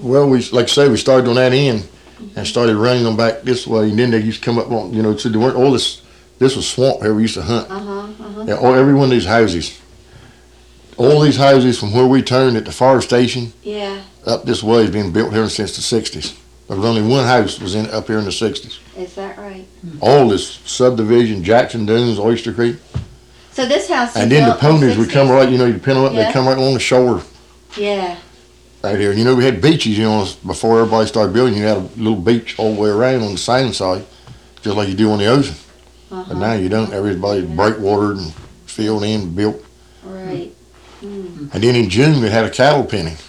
Well, like I say, we started on that end and started running them back this way, and then they used to come up on, so there weren't all this. This was swamp here we used to hunt. Yeah, every one of these houses, all these houses from where we turned at the fire station, up this way has been built here since the '60s. There was only one house was up here in the '60s. Is that right? All this subdivision, Jackson Dunes, Oyster Creek. So this house. And then the ponies would come right, you pin them up, they come right along the shore. Yeah. Right here. We had beaches, before everybody started building, you had a little beach all the way around on the sand side, just like you do on the ocean. But now you don't. Everybody's breakwatered and filled in, built. Right. And then in June, they had a cattle penny.